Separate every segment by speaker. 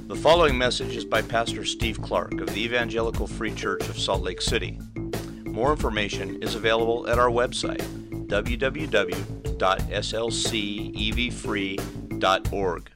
Speaker 1: The following message is by Pastor Steve Clark of the Evangelical Free Church of Salt Lake City. More information is available at our website, www.slcevfree.org.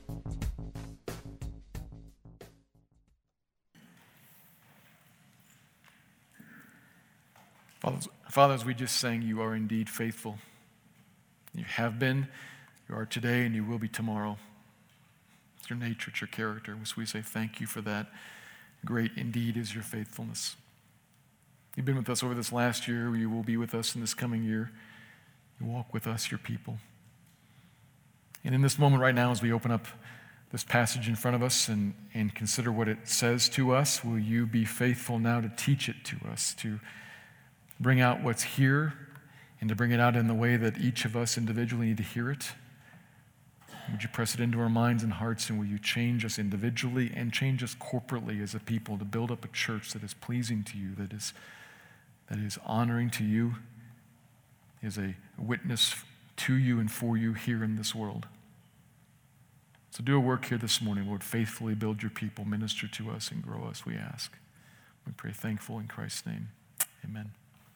Speaker 2: Father, as we just sang, you are indeed faithful. You have been, you are today, and you will be tomorrow. It's your nature, it's your character. So we say thank you for that. Great indeed is your faithfulness. You've been with us over this last year. You will be with us in this coming year. You walk with us, your people. And in this moment right now, as we open up this passage in front of us and consider what it says to us, will you be faithful now to teach it to us, to bring out what's here, and to bring it out in the way that each of us individually need to hear it? Would you press it into our minds and hearts, and will you change us individually and change us corporately as a people to build up a church that is pleasing to you, that is honoring to you, is a witness to you and for you here in this world. So do a work here this morning, Lord. Faithfully build your people, minister to us, and grow us, we ask. We pray thankful in Christ's name. Amen.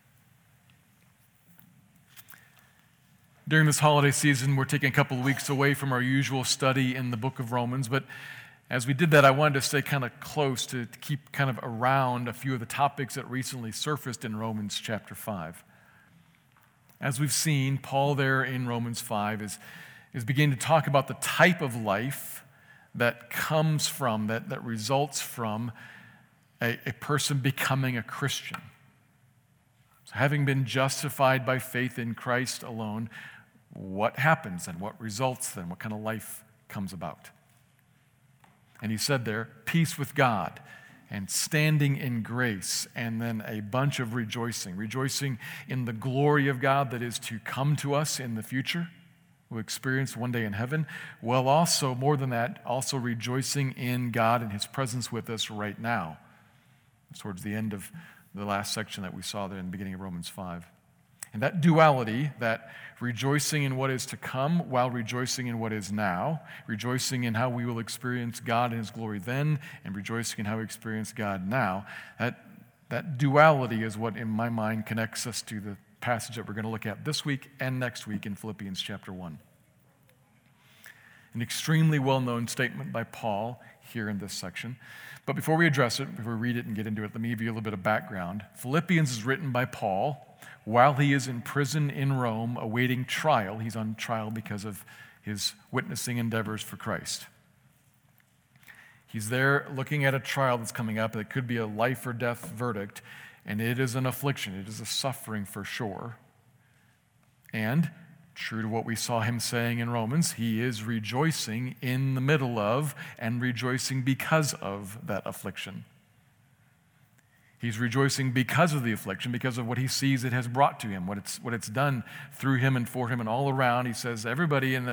Speaker 2: During this holiday season, we're taking a couple of weeks away from our usual study in the book of Romans, but as we did that, I wanted to stay kind of close to keep kind of around a few of the topics that recently surfaced in Romans chapter 5. As we've seen, Paul there in Romans 5 is beginning to talk about the type of life that comes from, that results from a person becoming a Christian. So having been justified by faith in Christ alone, what happens and what results then? What kind of life comes about? And he said there, peace with God and standing in grace, and then a bunch of rejoicing in the glory of God that is to come to us in the future, we'll experience one day in heaven. Well, also, more than that, also rejoicing in God and his presence with us right now. It's towards the end of the last section that we saw there in the beginning of Romans 5. And that duality, that rejoicing in what is to come while rejoicing in what is now, rejoicing in how we will experience God and his glory then, and rejoicing in how we experience God now, that duality is what, in my mind, connects us to the passage that we're going to look at this week and next week in Philippians chapter 1. An extremely well-known statement by Paul here in this section. But before we address it, before we read it and get into it, let me give you a little bit of background. Philippians is written by Paul while he is in prison in Rome awaiting trial. He's on trial because of his witnessing endeavors for Christ. He's there looking at a trial that's coming up that could be a life or death verdict, and it is an affliction. It is a suffering for sure. And true to what we saw him saying in Romans, he is rejoicing in the middle of and rejoicing because of that affliction. He's rejoicing because of the affliction, because of what he sees it has brought to him, what it's done through him and for him and all around. He says everybody in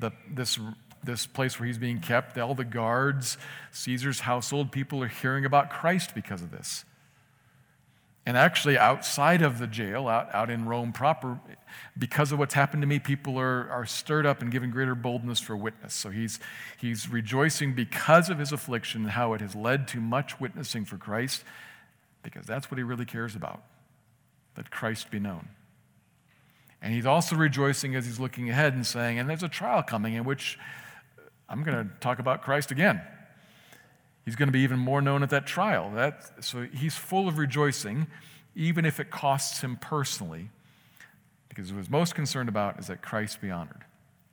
Speaker 2: this place where he's being kept, all the guards, Caesar's household, people are hearing about Christ because of this. And actually, outside of the jail, out in Rome proper, because of what's happened to me, people are stirred up and given greater boldness for witness. So he's rejoicing because of his affliction and how it has led to much witnessing for Christ, because that's what he really cares about, that Christ be known. And he's also rejoicing as he's looking ahead and saying, and there's a trial coming in which I'm going to talk about Christ again. He's going to be even more known at that trial. So he's full of rejoicing, even if it costs him personally, because what he's most concerned about is that Christ be honored.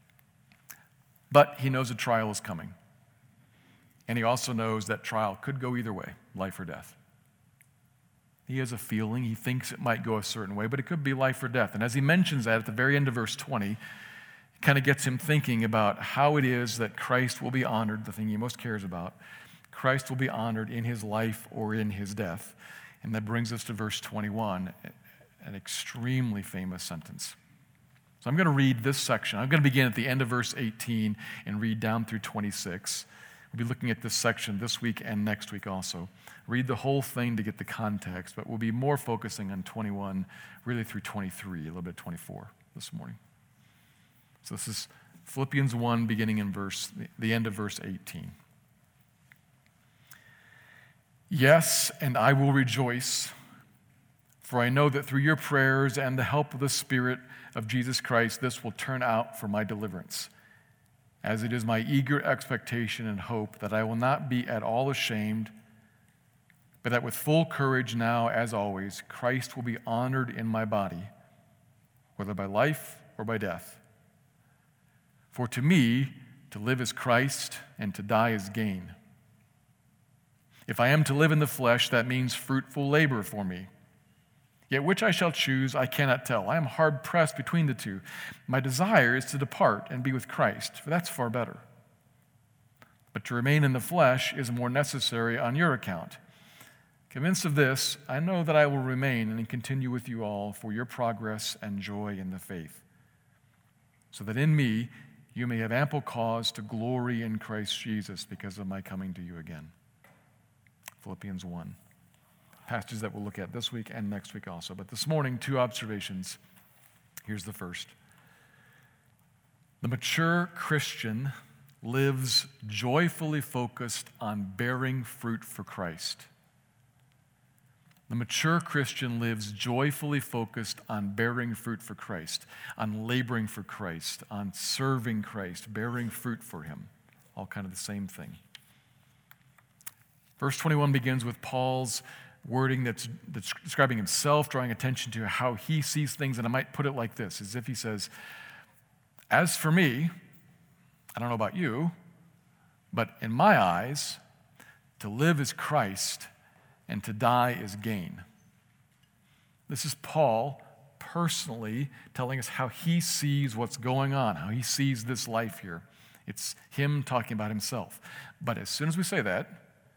Speaker 2: But he knows a trial is coming. And he also knows that trial could go either way, life or death. He has a feeling, he thinks it might go a certain way, but it could be life or death. And as he mentions that at the very end of verse 20, it kind of gets him thinking about how it is that Christ will be honored, the thing he most cares about. Christ will be honored in his life or in his death. And that brings us to verse 21, an extremely famous sentence. So I'm going to read this section. I'm going to begin at the end of verse 18 and read down through 26. We'll be looking at this section this week and next week also. Read the whole thing to get the context, but we'll be more focusing on 21, really through 23, a little bit 24 this morning. So this is Philippians 1, beginning in the end of verse 18. Yes, and I will rejoice, for I know that through your prayers and the help of the Spirit of Jesus Christ, this will turn out for my deliverance, as it is my eager expectation and hope that I will not be at all ashamed, but that with full courage now, as always, Christ will be honored in my body, whether by life or by death. For to me, to live is Christ, and to die is gain. If I am to live in the flesh, that means fruitful labor for me. Yet which I shall choose, I cannot tell. I am hard-pressed between the two. My desire is to depart and be with Christ, for that's far better. But to remain in the flesh is more necessary on your account. Convinced of this, I know that I will remain and continue with you all for your progress and joy in the faith, so that in me you may have ample cause to glory in Christ Jesus because of my coming to you again. Philippians 1. Passages that we'll look at this week and next week also. But this morning, 2 observations. Here's the first. The mature Christian lives joyfully focused on bearing fruit for Christ. The mature Christian lives joyfully focused on bearing fruit for Christ, on laboring for Christ, on serving Christ, bearing fruit for him. All kind of the same thing. Verse 21 begins with Paul's wording that's describing himself, drawing attention to how he sees things, and I might put it like this, as if he says, as for me, I don't know about you, but in my eyes, to live is Christ, and to die is gain. This is Paul personally telling us how he sees what's going on, how he sees this life here. It's him talking about himself. But as soon as we say that,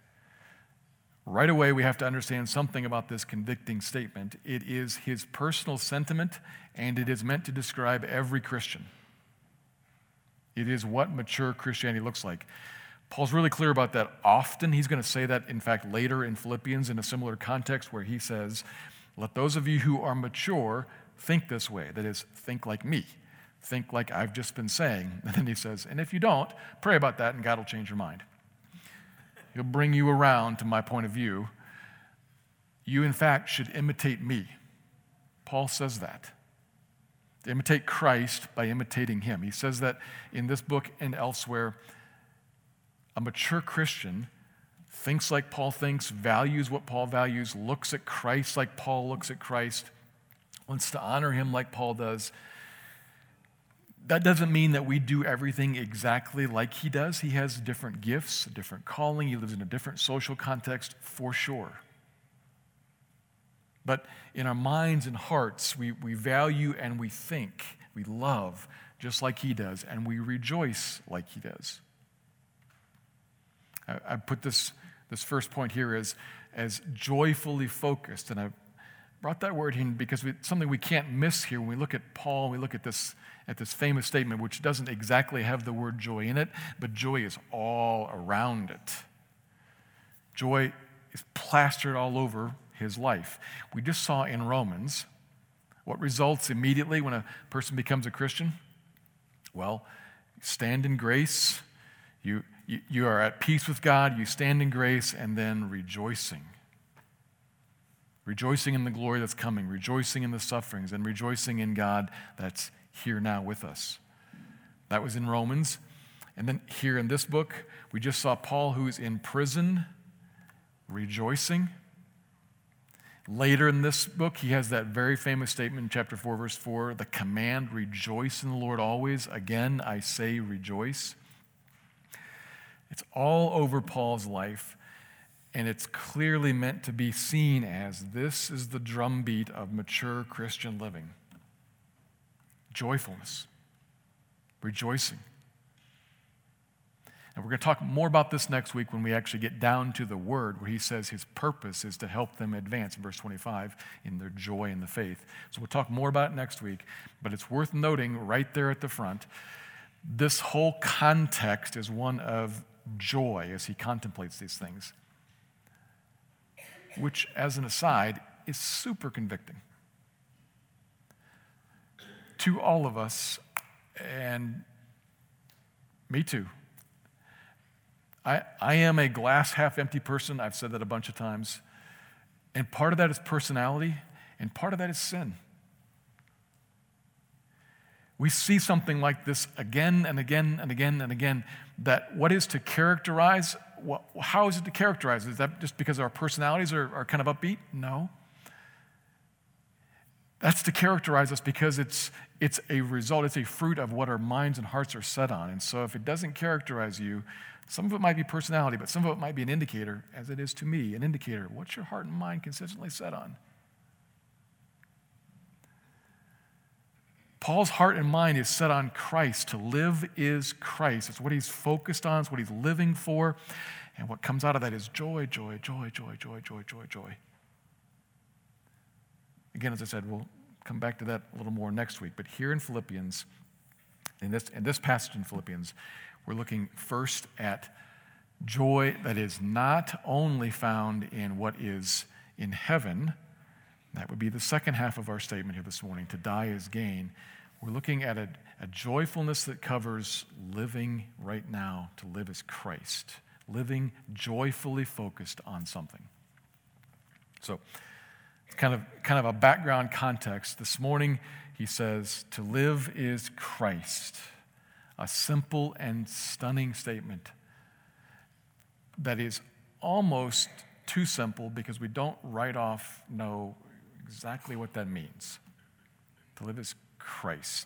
Speaker 2: right away we have to understand something about this convicting statement. It is his personal sentiment, and it is meant to describe every Christian. It is what mature Christianity looks like. Paul's really clear about that often. He's going to say that, in fact, later in Philippians in a similar context where he says, let those of you who are mature think this way. That is, think like me. Think like I've just been saying. And then he says, and if you don't, pray about that and God will change your mind. He'll bring you around to my point of view. You, in fact, should imitate me. Paul says that. To imitate Christ by imitating him. He says that in this book and elsewhere. A mature Christian thinks like Paul thinks, values what Paul values, looks at Christ like Paul looks at Christ, wants to honor him like Paul does. That doesn't mean that we do everything exactly like he does. He has different gifts, a different calling. He lives in a different social context, for sure. But in our minds and hearts, we value and we think, we love just like he does, and we rejoice like he does. I put this first point here as joyfully focused, and I brought that word in because it's something we can't miss here when we look at Paul, we look at this famous statement, which doesn't exactly have the word joy in it, but joy is all around it. Joy is plastered all over his life. We just saw in Romans what results immediately when a person becomes a Christian. Well, stand in grace, you are at peace with God, you stand in grace, and then rejoicing. Rejoicing in the glory that's coming, rejoicing in the sufferings, and rejoicing in God that's here now with us. That was in Romans. And then here in this book, we just saw Paul, who's in prison, rejoicing. Later in this book, he has that very famous statement in chapter 4, verse 4, the command, rejoice in the Lord always. Again, I say rejoice. It's all over Paul's life, and it's clearly meant to be seen as this is the drumbeat of mature Christian living. Joyfulness, rejoicing. And we're going to talk more about this next week when we actually get down to the word where he says his purpose is to help them advance in verse 25 in their joy in the faith. So we'll talk more about it next week, but it's worth noting right there at the front, this whole context is one of joy as he contemplates these things, which, as an aside, is super convicting to all of us, and me too. I am a glass half empty person. I've said that a bunch of times. And part of that is personality, and part of that is sin. We see something like this again and again and again and again, that what is to characterize, how is it to characterize? Is that just because our personalities are kind of upbeat? No. That's to characterize us because it's a result, it's a fruit of what our minds and hearts are set on. And so if it doesn't characterize you, some of it might be personality, but some of it might be an indicator, as it is to me, an indicator. What's your heart and mind consistently set on? Paul's heart and mind is set on Christ. To live is Christ. It's what he's focused on. It's what he's living for. And what comes out of that is joy, joy, joy, joy, joy, joy, joy, joy. Again, as I said, we'll come back to that a little more next week. But here in Philippians, in this passage in Philippians, we're looking first at joy that is not only found in what is in heaven. That would be the second half of our statement here this morning. To die is gain. We're looking at a joyfulness that covers living right now. To live as Christ. Living joyfully focused on something. So, kind of a background context. This morning, he says, to live is Christ. A simple and stunning statement that is almost too simple because we don't right off know exactly what that means. To live is Christ.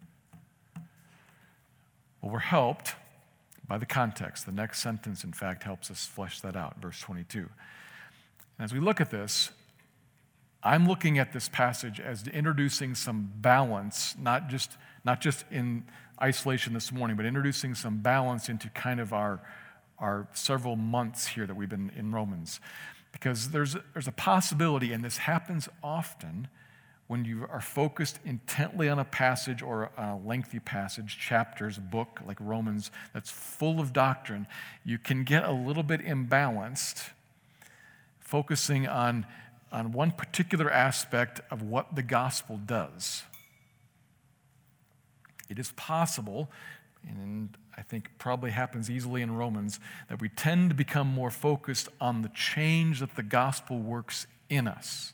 Speaker 2: Well, we're helped by the context. The next sentence, in fact, helps us flesh that out, verse 22. And as we look at this, I'm looking at this passage as introducing some balance, not just in isolation this morning, but introducing some balance into kind of our several months here that we've been in Romans. Because there's a possibility, and this happens often, when you are focused intently on a passage or a lengthy passage, chapters, book like Romans, that's full of doctrine, you can get a little bit imbalanced, focusing on one particular aspect of what the gospel does. It is possible, and I think probably happens easily in Romans, that we tend to become more focused on the change that the gospel works in us.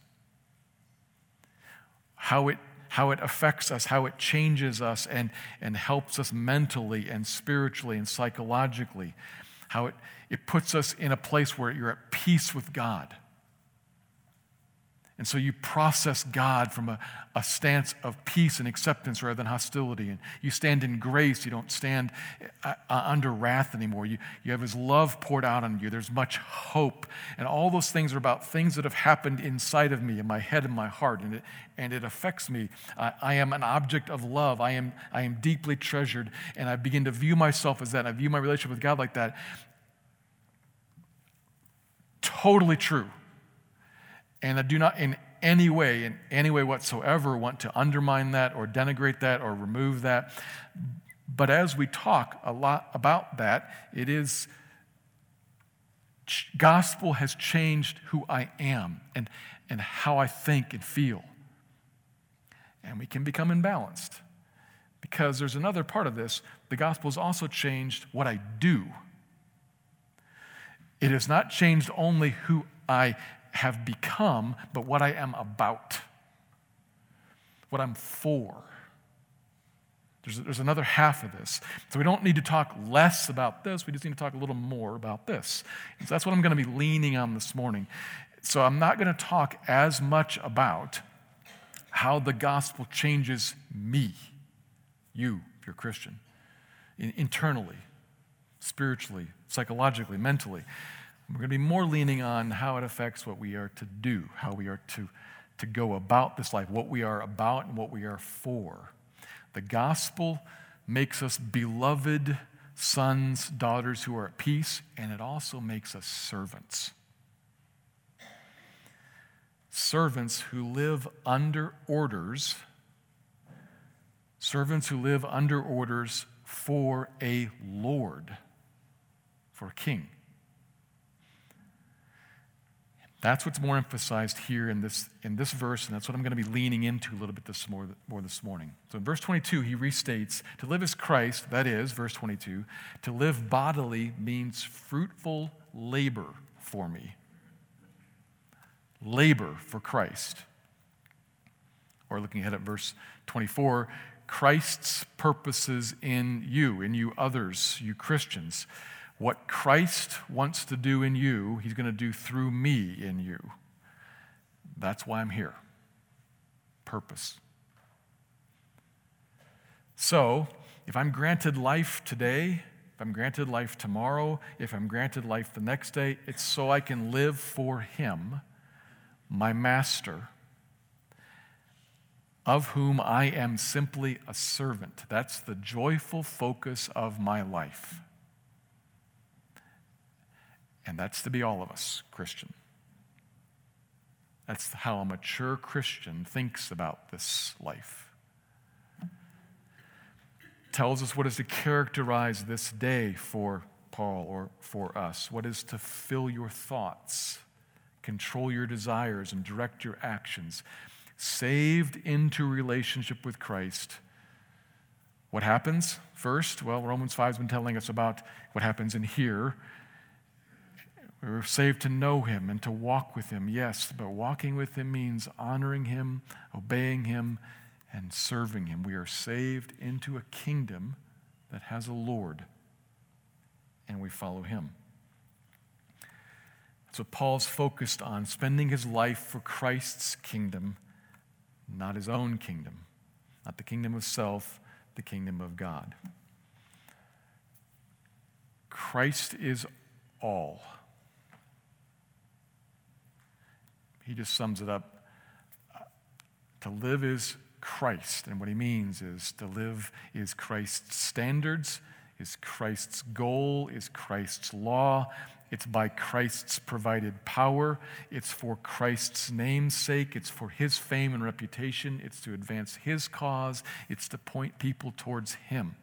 Speaker 2: How it affects us, how it changes us and helps us mentally and spiritually and psychologically. How it puts us in a place where you're at peace with God. And so you process God from a stance of peace and acceptance rather than hostility. And you stand in grace. You don't stand under wrath anymore. You have His love poured out on you. There's much hope. And all those things are about things that have happened inside of me, in my head and my heart. And it affects me. I am an object of love. I am deeply treasured. And I begin to view myself as that. And I view my relationship with God like that. Totally true. And I do not in any way whatsoever want to undermine that or denigrate that or remove that. But as we talk a lot about that, it is gospel has changed who I am and how I think and feel. And we can become imbalanced because there's another part of this. The gospel has also changed what I do. It has not changed only who I have become, but what I am about, what I'm for. There's another half of this. So we don't need to talk less about this. We just need to talk a little more about this. And so that's what I'm going to be leaning on this morning. So I'm not going to talk as much about how the gospel changes me, you, if you're a Christian, internally, spiritually, psychologically, mentally. We're going to be more leaning on how it affects what we are to do, how we are to go about this life, what we are about and what we are for. The gospel makes us beloved sons, daughters who are at peace, and it also makes us servants. Servants who live under orders, for a Lord, for a king. That's what's more emphasized here in this verse, and that's what I'm going to be leaning into a little bit more this morning. So in verse 22, he restates, to live is Christ, that is, verse 22, to live bodily means fruitful labor for me. Labor for Christ. Or looking ahead at verse 24, Christ's purposes in you others, you Christians. What Christ wants to do in you, he's going to do through me in you. That's why I'm here. Purpose. So, if I'm granted life today, if I'm granted life tomorrow, if I'm granted life the next day, it's so I can live for him, my master, of whom I am simply a servant. That's the joyful focus of my life. And that's to be all of us, Christian. That's how a mature Christian thinks about this life. Tells us what is to characterize this day for Paul or for us. What is to fill your thoughts, control your desires, and direct your actions. Saved into relationship with Christ. What happens first? Well, Romans 5 has been telling us about what happens in here. We're saved to know him and to walk with him, yes, but walking with him means honoring him, obeying him, and serving him. We are saved into a kingdom that has a Lord, and we follow him. So Paul's focused on spending his life for Christ's kingdom, not his own kingdom, not the kingdom of self, the kingdom of God. Christ is all. He just sums it up. To live is Christ, and what he means is to live is Christ's standards, is Christ's goal, is Christ's law. It's by Christ's provided power. It's for Christ's name's sake. It's for his fame and reputation. It's to advance his cause. It's to point people towards him.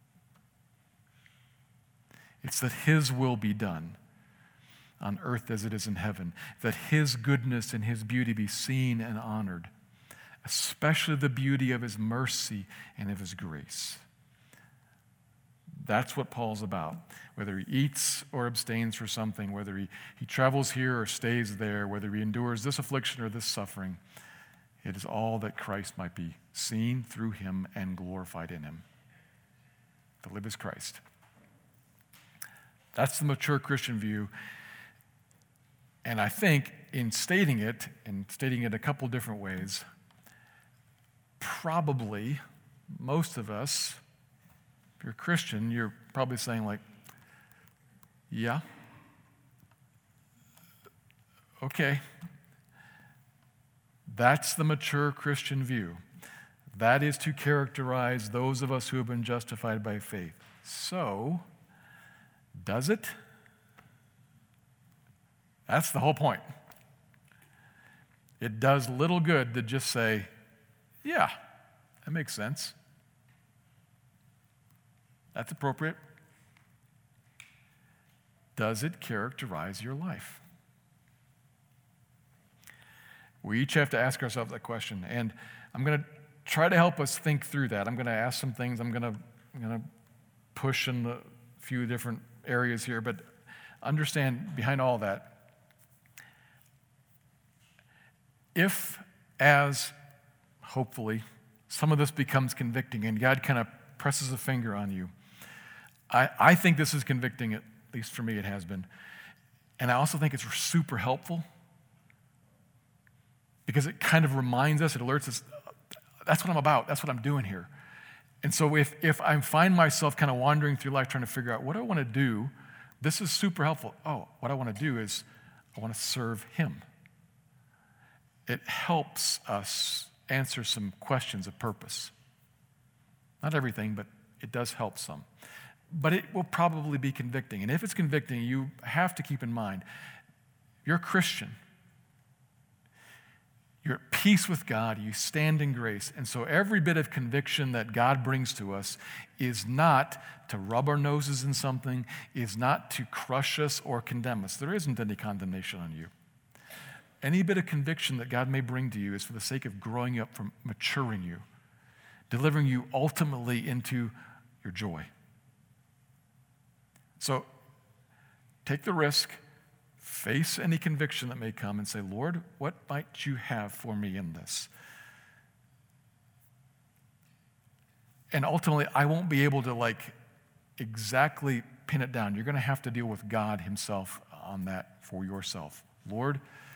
Speaker 2: It's that his will be done on earth as it is in heaven, that his goodness and his beauty be seen and honored, especially the beauty of his mercy and of his grace. That's what Paul's about. Whether he eats or abstains for something, whether he travels here or stays there, whether he endures this affliction or this suffering, it is all that Christ might be seen through him and glorified in him. To live as Christ. That's the mature Christian view. And I think in stating it, and stating it a couple different ways, probably most of us, if you're a Christian, you're probably saying like, yeah, okay. That's the mature Christian view. That is to characterize those of us who have been justified by faith. So, does it? That's the whole point. It does little good to just say, yeah, that makes sense. That's appropriate. Does it characterize your life? We each have to ask ourselves that question, and I'm going to try to help us think through that. I'm going to ask some things. I'm going to push in a few different areas here, but understand behind all that, if, as hopefully, some of this becomes convicting and God kind of presses a finger on you, I think this is convicting, at least for me it has been. And I also think it's super helpful because it kind of reminds us, it alerts us, that's what I'm about, that's what I'm doing here. And so if I find myself kind of wandering through life trying to figure out what do I want to do, this is super helpful. Oh, what I want to do is I want to serve him. It helps us answer some questions of purpose. Not everything, but it does help some. But it will probably be convicting. And if it's convicting, you have to keep in mind, you're a Christian. You're at peace with God. You stand in grace. And so every bit of conviction that God brings to us is not to rub our noses in something, is not to crush us or condemn us. There isn't any condemnation on you. any bit of conviction that God may bring to you is for the sake of growing you up, from maturing you, delivering you ultimately into your joy. So take the risk, face any conviction that may come, and say, Lord, what might you have for me in this? And ultimately, I won't be able to exactly pin it down. You're going to have to deal with God himself on that for yourself. Lord,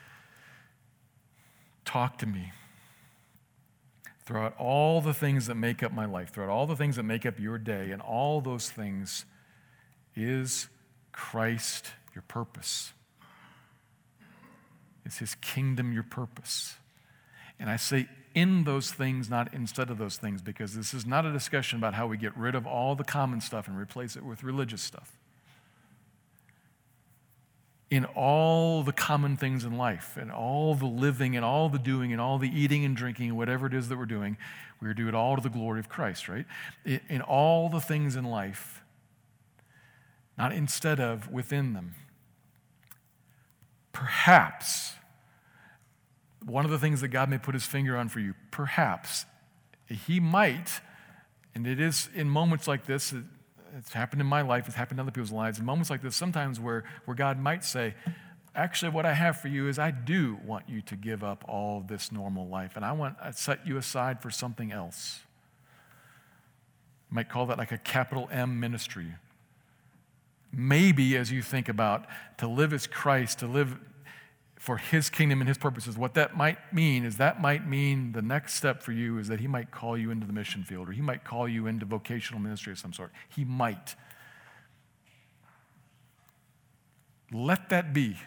Speaker 2: talk to me. Throughout all the things that make up my life, throughout all the things that make up your day, and all those things, is Christ your purpose? Is his kingdom your purpose? And I say in those things, not instead of those things, because this is not a discussion about how we get rid of all the common stuff and replace it with religious stuff. In all the common things in life, and all the living, and all the doing, and all the eating and drinking, and whatever it is that we're doing, we do it all to the glory of Christ, right? In all the things in life, not instead of, within them. Perhaps, one of the things that God may put his finger on for you, perhaps, he might, and it is in moments like this, it's happened in my life, it's happened in other people's lives, in moments like this, sometimes where God might say, actually what I have for you is I do want you to give up all this normal life, and I set you aside for something else. You might call that like a capital M ministry. Maybe as you think about to live as Christ, to live for his kingdom and his purposes, what that might mean is the next step for you is that he might call you into the mission field, or he might call you into vocational ministry of some sort. He might. Let that be.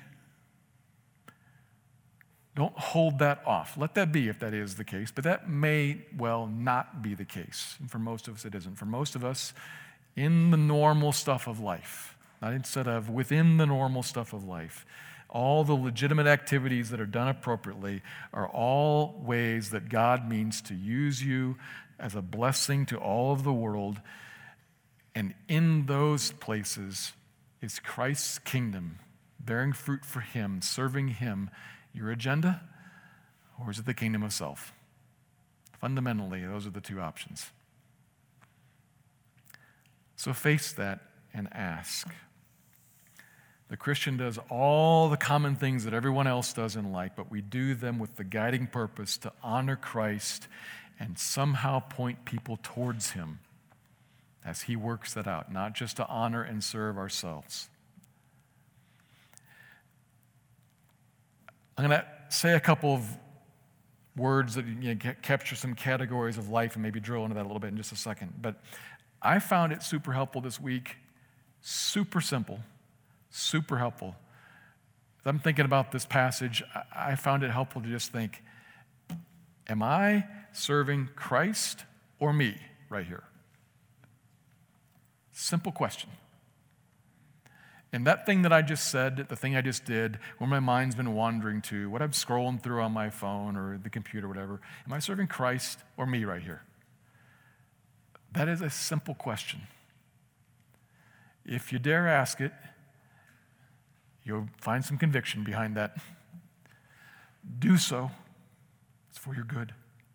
Speaker 2: Don't hold that off. Let that be if that is the case, but that may well not be the case. And for most of us, it isn't. For most of us, in the normal stuff of life, not instead of, within the normal stuff of life, all the legitimate activities that are done appropriately are all ways that God means to use you as a blessing to all of the world. And in those places is Christ's kingdom, bearing fruit for him, serving him, your agenda, or is it the kingdom of self? Fundamentally, those are the two options. So face that and ask. The Christian does all the common things that everyone else does in life, but we do them with the guiding purpose to honor Christ and somehow point people towards him as he works that out, not just to honor and serve ourselves. I'm going to say a couple of words that capture some categories of life and maybe drill into that a little bit in just a second. But I found it super helpful this week, super simple, super helpful. As I'm thinking about this passage, I found it helpful to just think, am I serving Christ or me right here? Simple question. And that thing that I just said, the thing I just did, where my mind's been wandering to, what I'm scrolling through on my phone or the computer, whatever, am I serving Christ or me right here? That is a simple question. If you dare ask it, you'll find some conviction behind that. Do so. It's for your good.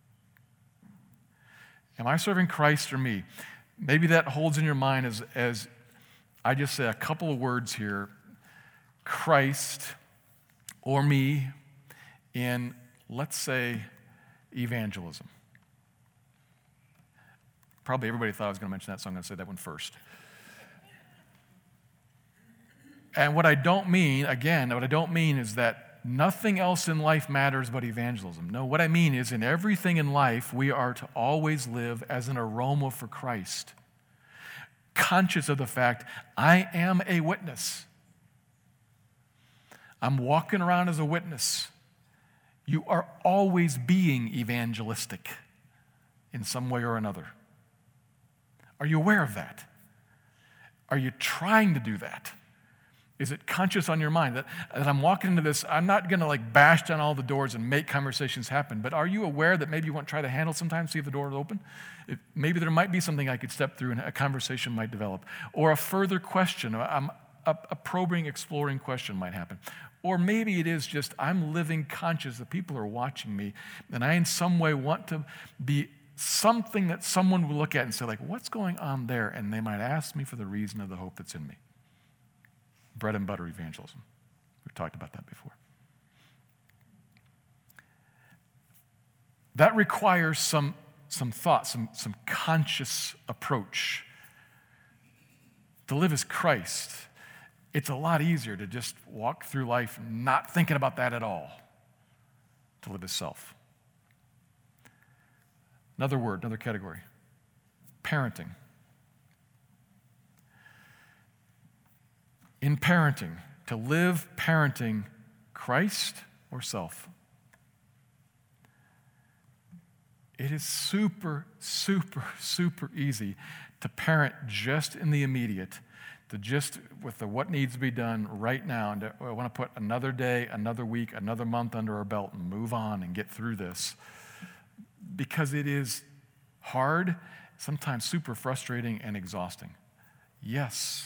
Speaker 2: Am I serving Christ or me? Maybe that holds in your mind as I just say a couple of words here, Christ or me in, let's say, evangelism. Probably everybody thought I was going to mention that, so I'm going to say that one first. And what I don't mean is that nothing else in life matters but evangelism. No, what I mean is in everything in life, we are to always live as an aroma for Christ, conscious of the fact, I am a witness. I'm walking around as a witness. You are always being evangelistic in some way or another. Are you aware of that? Are you trying to do that? Is it conscious on your mind that I'm walking into this, I'm not going to bash down all the doors and make conversations happen, but are you aware that maybe you want to try the handle sometimes, see if the door is open? Maybe there might be something I could step through and a conversation might develop. Or a further question, a probing, exploring question might happen. Or maybe it is just I'm living conscious that people are watching me, and I in some way want to be something that someone will look at and say, like, what's going on there? And they might ask me for the reason of the hope that's in me. Bread and butter evangelism. We've talked about that before. That requires some thought, some conscious approach. To live as Christ, it's a lot easier to just walk through life not thinking about that at all. To live as self. Another word, another category. Parenting. In parenting, to live parenting Christ or self. It is super, super, super easy to parent just in the immediate, to just with the what needs to be done right now, and I want to put another day, another week, another month under our belt and move on and get through this. Because it is hard, sometimes super frustrating and exhausting. Yes.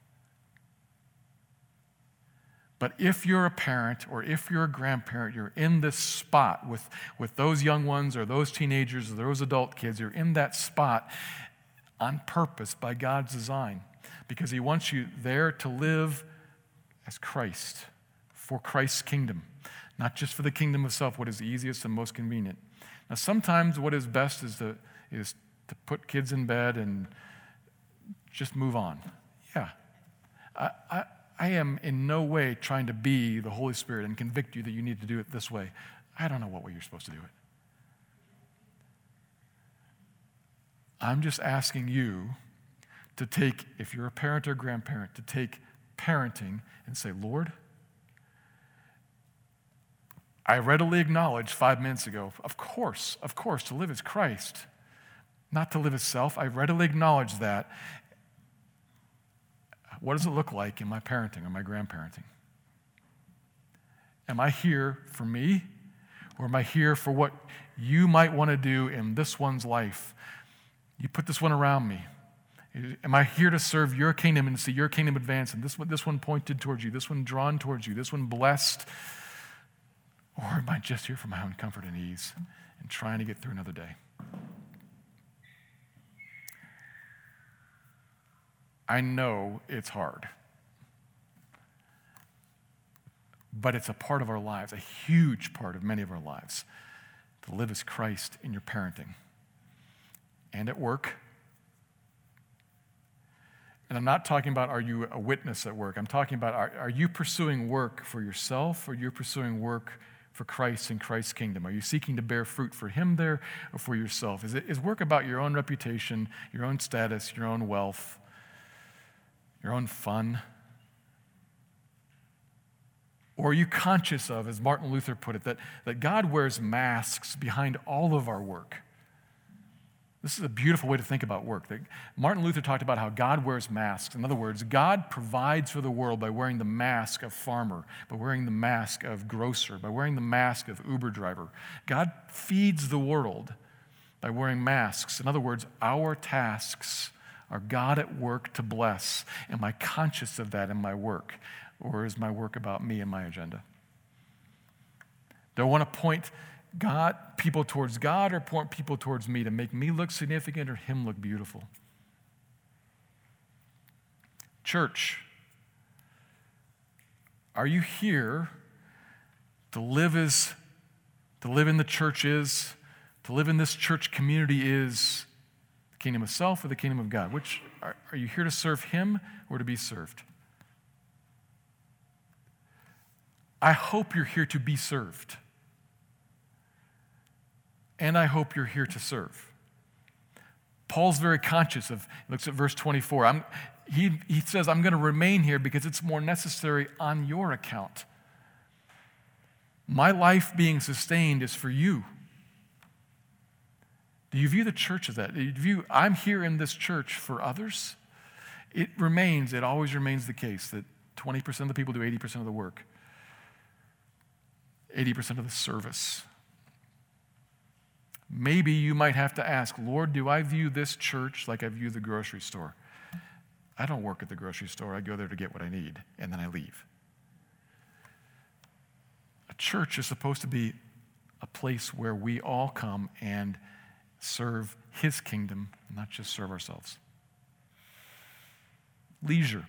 Speaker 2: But if you're a parent or if you're a grandparent, you're in this spot with those young ones or those teenagers or those adult kids, you're in that spot on purpose by God's design because He wants you there to live as Christ, for Christ's kingdom, not just for the kingdom of self, what is easiest and most convenient. Now, sometimes what is best is to put kids in bed and just move on. Yeah. I am in no way trying to be the Holy Spirit and convict you that you need to do it this way. I don't know what way you're supposed to do it. I'm just asking you to take, if you're a parent or grandparent, to take parenting and say, Lord, I readily acknowledged 5 minutes ago, of course, to live as Christ, not to live as self. I readily acknowledge that. What does it look like in my parenting or my grandparenting? Am I here for me, or am I here for what you might want to do in this one's life? You put this one around me. Am I here to serve your kingdom and see your kingdom advance? And this one pointed towards you, this one drawn towards you, this one blessed? Or am I just here for my own comfort and ease and trying to get through another day? I know it's hard, but it's a part of our lives, a huge part of many of our lives, to live as Christ in your parenting and at work. And I'm not talking about are you a witness at work. I'm talking about are you pursuing work for yourself, or you're pursuing work for Christ and Christ's kingdom? Are you seeking to bear fruit for Him there or for yourself? Is work about your own reputation, your own status, your own wealth, your own fun? Or are you conscious of, as Martin Luther put it, that God wears masks behind all of our work? This is a beautiful way to think about work. Martin Luther talked about how God wears masks. In other words, God provides for the world by wearing the mask of farmer, by wearing the mask of grocer, by wearing the mask of Uber driver. God feeds the world by wearing masks. In other words, our tasks are God at work to bless. Am I conscious of that in my work? Or is my work about me and my agenda? Do I want to point people towards God or point people towards me to make me look significant or Him look beautiful? Church, are you here to live in the church is, to live in this church community is the kingdom of self or the kingdom of God? Which are you here to serve Him or to be served? I hope you're here to be served. And I hope you're here to serve. Paul's very conscious of, looks at verse 24. He says, I'm going to remain here because it's more necessary on your account. My life being sustained is for you. Do you view the church as that? Do you view, I'm here in this church for others? It always remains the case that 20% of the people do 80% of the work, 80% of the service. Maybe you might have to ask, Lord, do I view this church like I view the grocery store? I don't work at the grocery store. I go there to get what I need, and then I leave. church is supposed to be a place where we all come and serve his kingdom, not just serve ourselves. Leisure.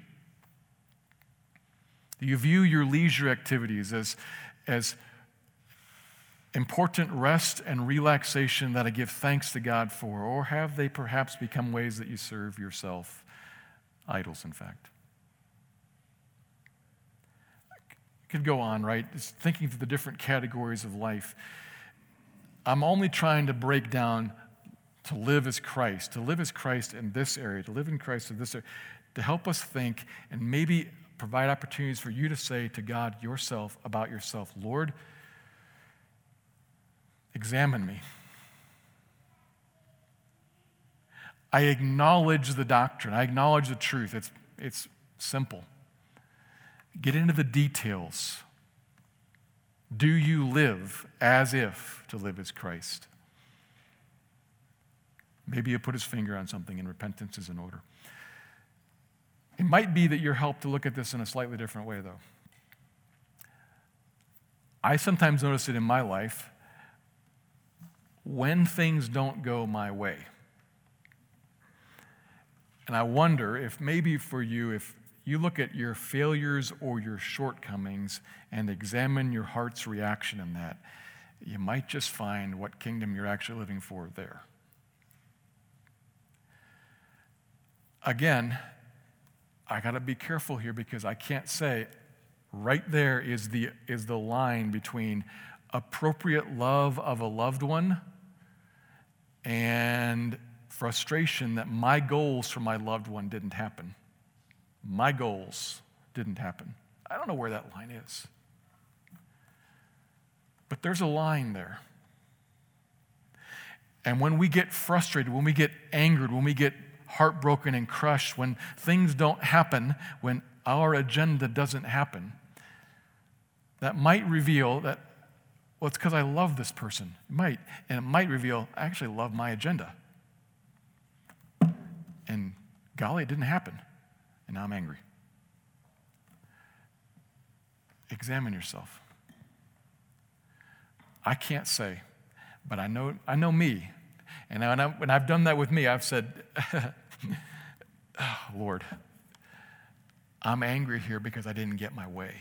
Speaker 2: Do you view your leisure activities as important rest and relaxation that I give thanks to God for, or have they perhaps become ways that you serve yourself, idols, in fact? I could go on, right? Just thinking through the different categories of life. I'm only trying to break down to live as Christ in this area, to live in Christ in this area, to help us think and maybe provide opportunities for you to say to God yourself about yourself, Lord, examine me. I acknowledge the doctrine. I acknowledge the truth. It's simple. Get into the details. Do you live as if to live as Christ? Maybe you put his finger on something and repentance is in order. It might be that you're helped to look at this in a slightly different way, though. I sometimes notice it in my life when things don't go my way. And I wonder if maybe for you, if you look at your failures or your shortcomings and examine your heart's reaction in that, you might just find what kingdom you're actually living for there. Again, I got to be careful here because I can't say right there is the line between appropriate love of a loved one and frustration that my goals for my loved one didn't happen. My goals didn't happen. I don't know where that line is. But there's a line there. And when we get frustrated, when we get angered, when we get heartbroken and crushed, when things don't happen, when our agenda doesn't happen, that might reveal that, well, it's because I love this person. It might. And it might reveal, I actually love my agenda. And golly, it didn't happen. And now I'm angry. Examine yourself. I can't say, but I know me. And when I've done that with me, I've said, oh, Lord, I'm angry here because I didn't get my way.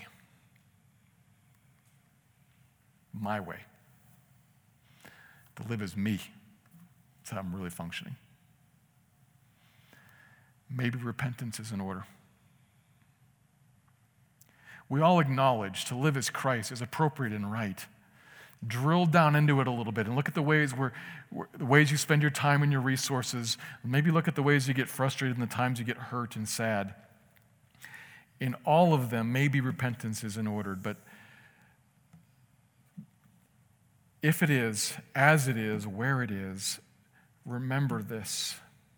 Speaker 2: My way. To live as me. That's how I'm really functioning. Maybe repentance is in order. We all acknowledge to live as Christ is appropriate and right. Drill down into it a little bit and look at the ways you spend your time and your resources. Maybe look at the ways you get frustrated and the times you get hurt and sad. In all of them, maybe repentance is in order, but if it is, as it is, where it is, remember this.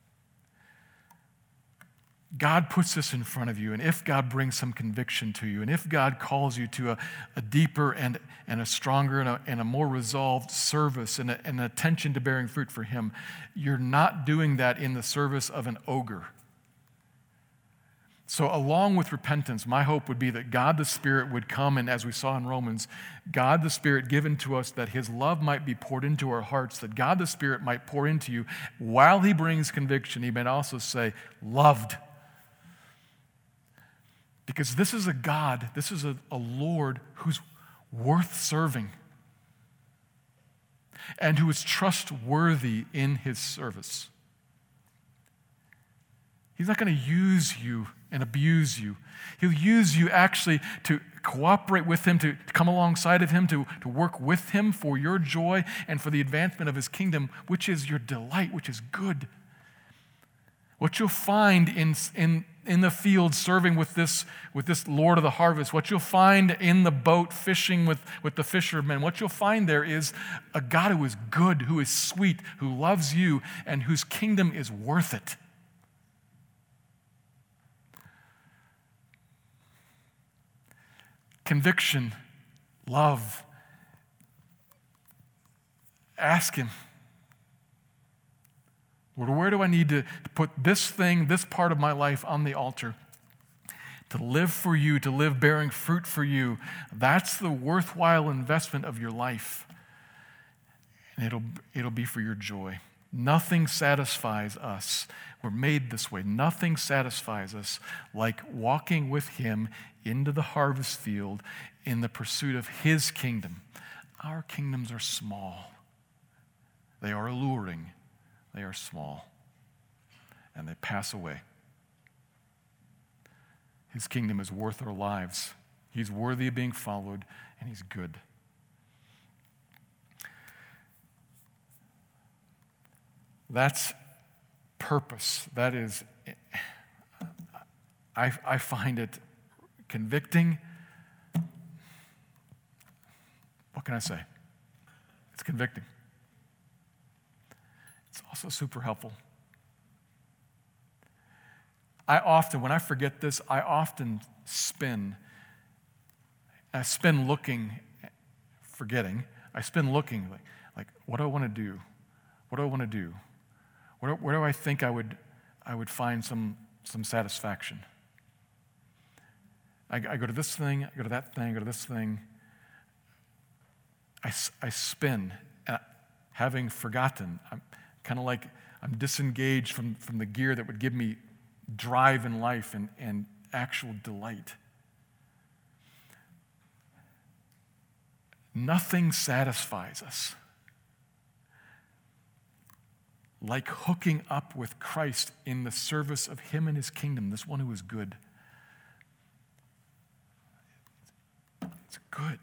Speaker 2: God puts this in front of you, and if God brings some conviction to you, and if God calls you to a deeper and a stronger and a more resolved service and an attention to bearing fruit for Him, you're not doing that in the service of an ogre. So along with repentance, my hope would be that God the Spirit would come, and as we saw in Romans, God the Spirit given to us that His love might be poured into our hearts, that God the Spirit might pour into you while He brings conviction. He might also say, loved. Because this is a God, this is a Lord who's worth serving and who is trustworthy in His service. He's not going to use you and abuse you. He'll use you actually to cooperate with Him, to come alongside of Him, to work with Him for your joy and for the advancement of His kingdom, which is your delight, which is good. What you'll find in the field serving with this Lord of the harvest, what you'll find in the boat fishing with the fishermen, what you'll find there is a God who is good, who is sweet, who loves you, and whose kingdom is worth it. Conviction, love. Ask Him, Lord, where do I need to put this thing, this part of my life on the altar to live for you, to live bearing fruit for you. That's the worthwhile investment of your life. And it'll be for your joy. Nothing satisfies us. We're made this way. Nothing satisfies us like walking with him into the harvest field in the pursuit of his kingdom. Our kingdoms are small. They are alluring. They are small. And they pass away. His kingdom is worth our lives. He's worthy of being followed, and he's good. That's purpose. That is, I find it convicting. What can I say? It's convicting. It's also super helpful. When I forget this, I often spin. I spin looking, forgetting. I spin looking like what do I want to do? What do I want to do? Where do I think I would find some satisfaction? I go to this thing, I go to that thing, I go to this thing. I spin, and having forgotten, I'm kind of like I'm disengaged from the gear that would give me drive in life and actual delight. Nothing satisfies us like hooking up with Christ in the service of him and his kingdom, this one who is good. It's good.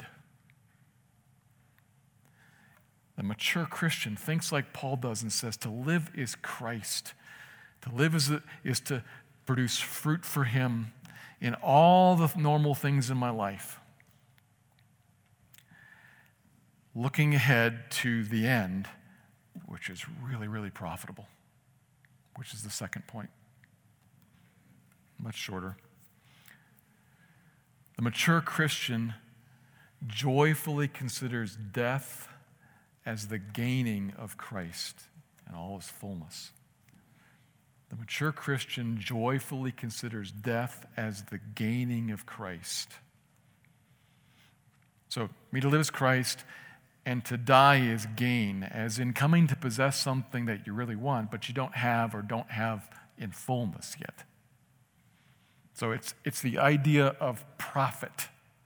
Speaker 2: The mature Christian thinks like Paul does and says, to live is Christ. To live is to produce fruit for him in all the normal things in my life. Looking ahead to the end, which is really, really profitable, which is the second point. Much shorter. The mature Christian joyfully considers death as the gaining of Christ in all his fullness. The mature Christian joyfully considers death as the gaining of Christ. So, me to live is Christ, and to die is gain, as in coming to possess something that you really want, but you don't have or don't have in fullness yet. So it's the idea of profit,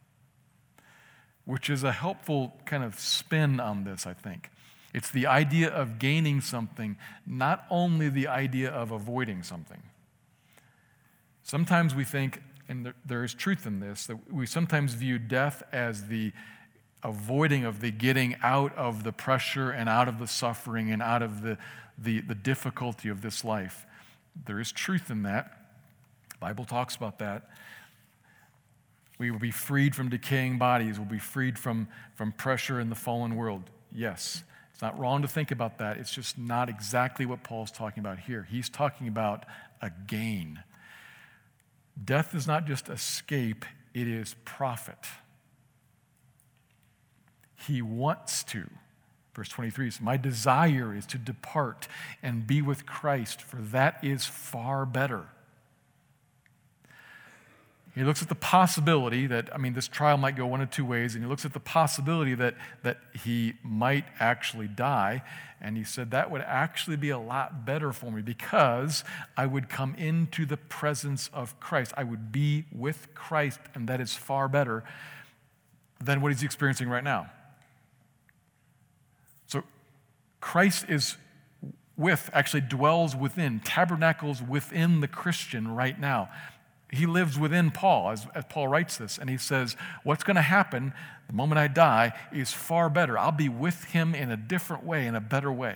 Speaker 2: which is a helpful kind of spin on this, I think. It's the idea of gaining something, not only the idea of avoiding something. Sometimes we think, and there is truth in this, that we sometimes view death as the avoiding of the getting out of the pressure and out of the suffering and out of the difficulty of this life. There is truth in that. The Bible talks about that. We will be freed from decaying bodies. We'll be freed from pressure in the fallen world. Yes, it's not wrong to think about that. It's just not exactly what Paul's talking about here. He's talking about a gain. Death is not just escape, it is profit. He wants to. Verse 23 says, my desire is to depart and be with Christ, for that is far better. He looks at the possibility that, this trial might go one of two ways, and he looks at the possibility that he might actually die, and he said, that would actually be a lot better for me because I would come into the presence of Christ. I would be with Christ, and that is far better than what he's experiencing right now. So Christ actually dwells within, tabernacles within the Christian right now. He lives within Paul, as Paul writes this, and he says, what's going to happen the moment I die is far better. I'll be with him in a different way, in a better way.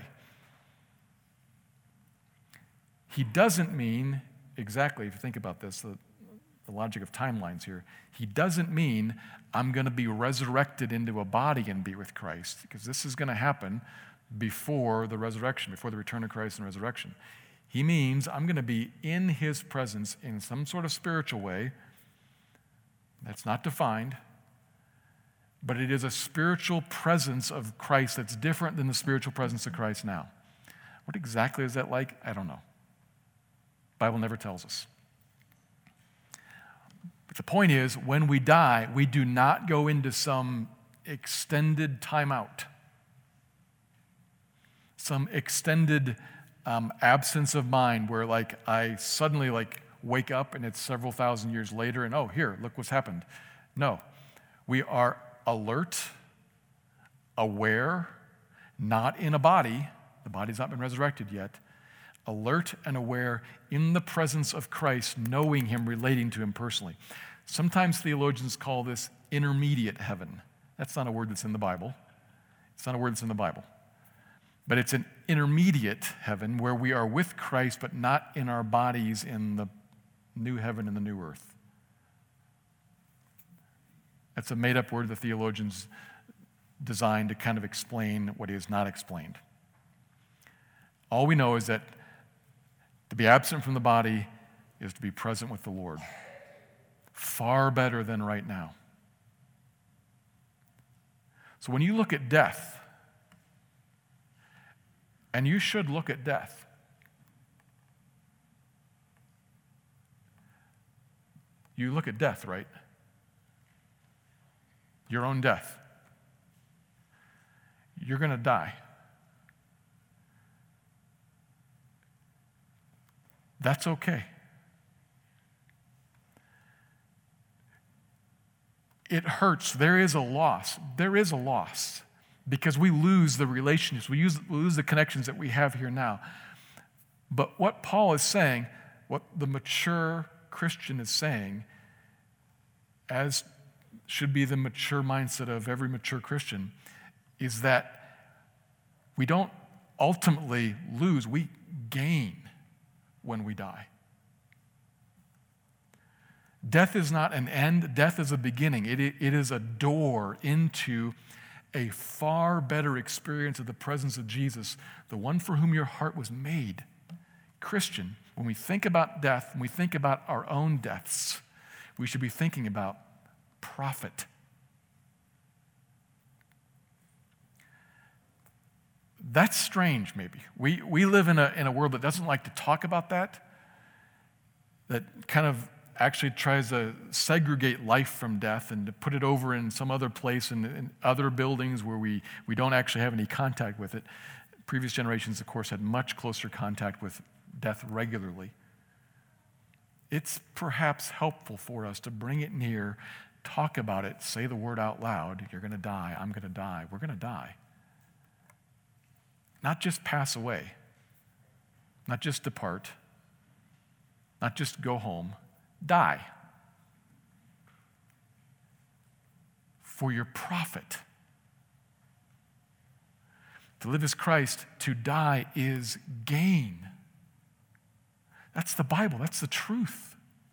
Speaker 2: He doesn't mean, exactly, if you think about this, the logic of timelines here, he doesn't mean I'm going to be resurrected into a body and be with Christ, because this is going to happen before the resurrection, before the return of Christ and resurrection. He means I'm going to be in his presence in some sort of spiritual way that's not defined, but it is a spiritual presence of Christ that's different than the spiritual presence of Christ now. What exactly is that like? I don't know. The Bible never tells us. But the point is, when we die, we do not go into some extended timeout, some extended absence of mind where I suddenly wake up and it's several thousand years later and here, look what's happened. No, we are alert, aware, not in a body. The body's not been resurrected yet. Alert and aware in the presence of Christ, knowing him, relating to him personally. Sometimes theologians call this intermediate heaven. That's not a word that's in the Bible. It's not a word that's in the Bible. But it's an intermediate heaven where we are with Christ, but not in our bodies in the new heaven and the new earth. That's a made-up word the theologians designed to kind of explain what is not explained. All we know is that to be absent from the body is to be present with the Lord. Far better than right now. So when you look at death, and you should look at death, you look at death, right? Your own death. You're going to die. That's okay. It hurts. There is a loss. There is a loss because we lose the relationships. We lose the connections that we have here now. But what Paul is saying, what the mature Christian is saying, as should be the mature mindset of every mature Christian, is that we don't ultimately lose, we gain when we die. Death is not an end, death is a beginning. It is a door into a far better experience of the presence of Jesus, the one for whom your heart was made. Christian, when we think about death, when we think about our own deaths, we should be thinking about profit. That's strange, maybe. We live in a world that doesn't like to talk about that kind of actually tries to segregate life from death and to put it over in some other place in other buildings where we don't actually have any contact with it. Previous generations, of course, had much closer contact with death regularly. It's perhaps helpful for us to bring it near, talk about it, say the word out loud. You're going to die. I'm going to die. We're going to die. Not just pass away, not just depart, not just go home, die for your profit. To live is Christ, to die is gain. That's the Bible, that's the truth.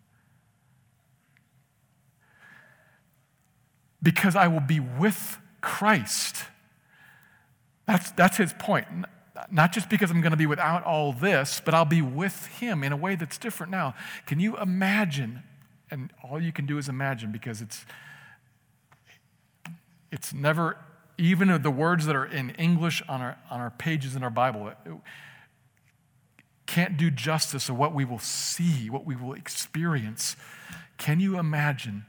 Speaker 2: Because I will be with Christ. That's his point. Not just because I'm going to be without all this, but I'll be with him in a way that's different now. Can you imagine? And all you can do is imagine, because it's never, even the words that are in English on our pages in our Bible, it can't do justice of what we will see, what we will experience. Can you imagine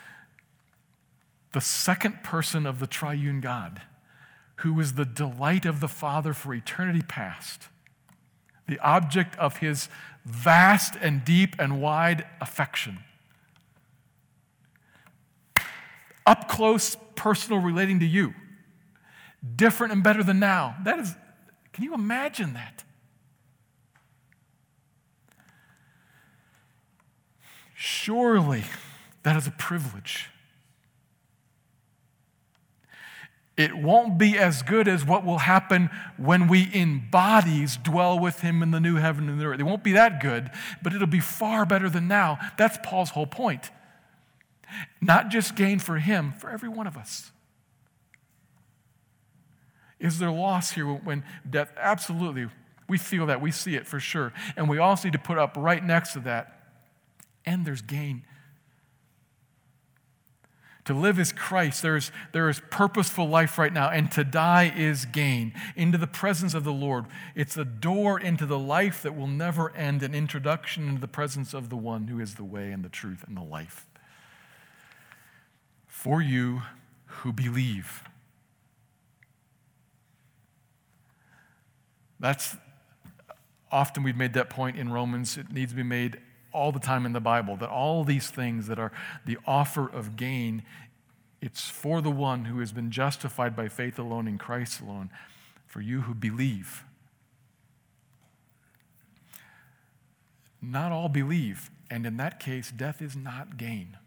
Speaker 2: the second person of the triune God, who was the delight of the Father for eternity past, the object of his vast and deep and wide affection, up close, personal, relating to you, different and better than now? Can you imagine that? Surely that is a privilege. It won't be as good as what will happen when we in bodies dwell with him in the new heaven and the earth. It won't be that good, but it'll be far better than now. That's Paul's whole point. Not just gain for him, for every one of us. Is there loss here when death? Absolutely. We feel that. We see it for sure. And we also need to put up right next to that, and there's gain. To live is Christ. There is purposeful life right now, and to die is gain. Into the presence of the Lord. It's a door into the life that will never end, an introduction into the presence of the one who is the way and the truth and the life. For you who believe. That's often we've made that point in Romans. It needs to be made all the time in the Bible, that all these things that are the offer of gain, it's for the one who has been justified by faith alone in Christ alone, for you who believe. Not all believe, and in that case, death is not gain.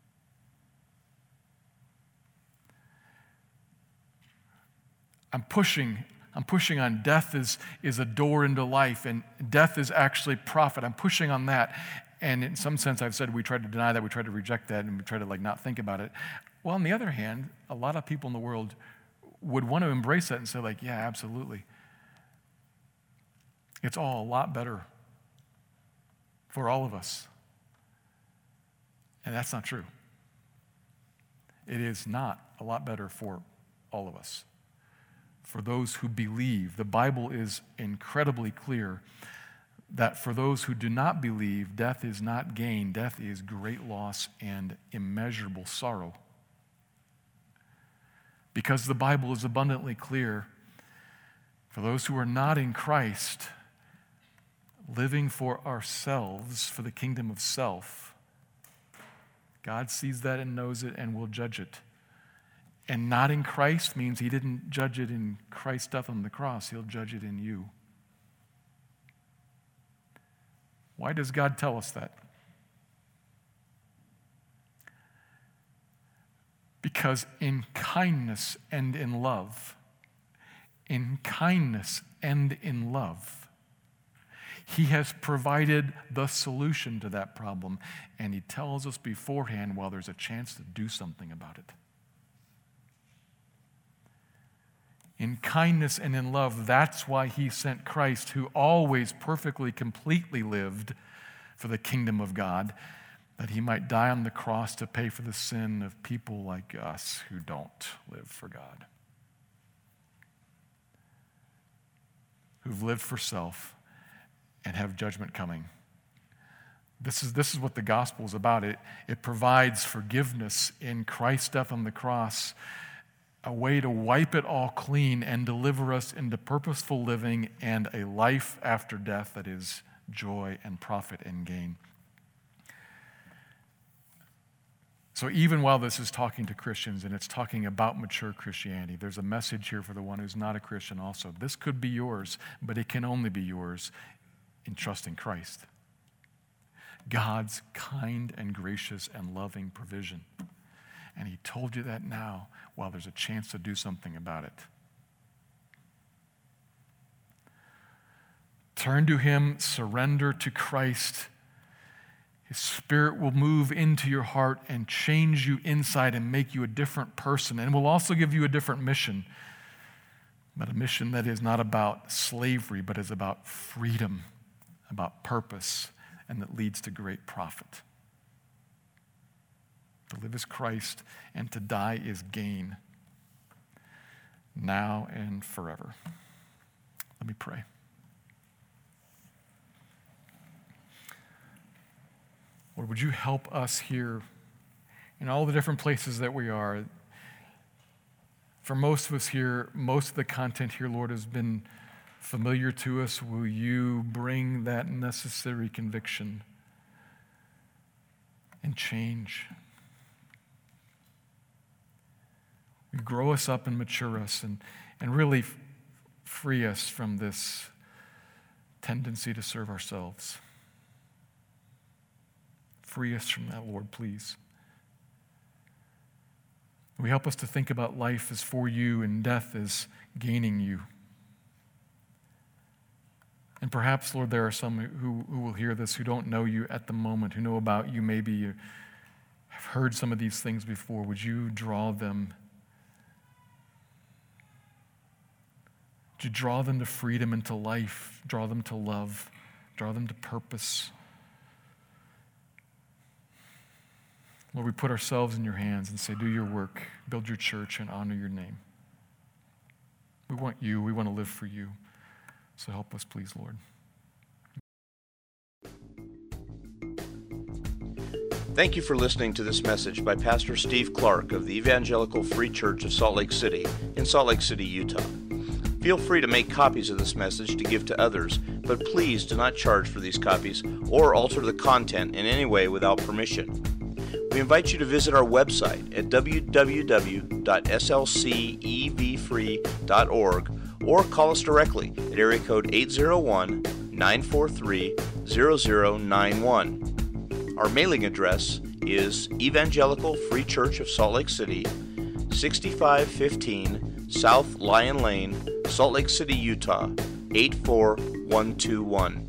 Speaker 2: I'm pushing on death is a door into life, and death is actually profit. I'm pushing on that. And in some sense, I've said we try to deny that, we try to reject that, and we try to not think about it. Well, on the other hand, a lot of people in the world would want to embrace that and say yeah, absolutely. It's all a lot better for all of us. And that's not true. It is not a lot better for all of us. For those who believe, the Bible is incredibly clear that for those who do not believe, death is not gain, death is great loss and immeasurable sorrow. Because the Bible is abundantly clear, for those who are not in Christ, living for ourselves, for the kingdom of self, God sees that and knows it and will judge it. And not in Christ means he didn't judge it in Christ's death on the cross. He'll judge it in you. Why does God tell us that? Because in kindness and in love, he has provided the solution to that problem, and he tells us beforehand while there's a chance to do something about it. In kindness and in love, that's why he sent Christ, who always perfectly, completely lived for the kingdom of God, that he might die on the cross to pay for the sin of people like us who don't live for God, who've lived for self and have judgment coming. This is what the gospel is about. It provides forgiveness in Christ's death on the cross, a way to wipe it all clean and deliver us into purposeful living and a life after death that is joy and profit and gain. So even while this is talking to Christians and it's talking about mature Christianity, there's a message here for the one who's not a Christian also. This could be yours, but it can only be yours in trusting Christ. God's kind and gracious and loving provision. And he told you that now while there's a chance to do something about it. Turn to him, surrender to Christ. His Spirit will move into your heart and change you inside and make you a different person. And will also give you a different mission. But a mission that is not about slavery, but is about freedom, about purpose, and that leads to great profit. To live is Christ, and to die is gain, now and forever. Let me pray. Lord, would you help us here in all the different places that we are? For most of us here, most of the content here, Lord, has been familiar to us. Will you bring that necessary conviction and change? Grow us up and mature us and really free us from this tendency to serve ourselves. Free us from that, Lord, please. We help us to think about life as for you and death as gaining you. And perhaps, Lord, there are some who will hear this who don't know you at the moment, who know about you, maybe have heard some of these things before. Would you draw them? Would you draw them to freedom and to life, draw them to love, draw them to purpose? Lord, we put ourselves in your hands and say, do your work, build your church, and honor your name. We want you. We want to live for you. So help us, please, Lord.
Speaker 1: Thank you for listening to this message by Pastor Steve Clark of the Evangelical Free Church of Salt Lake City in Salt Lake City, Utah. Feel free to make copies of this message to give to others, but please do not charge for these copies or alter the content in any way without permission. We invite you to visit our website at www.slcevfree.org or call us directly at area code 801-943-0091. Our mailing address is Evangelical Free Church of Salt Lake City, 6515 South Lion Lane, Salt Lake City, Utah, 84121.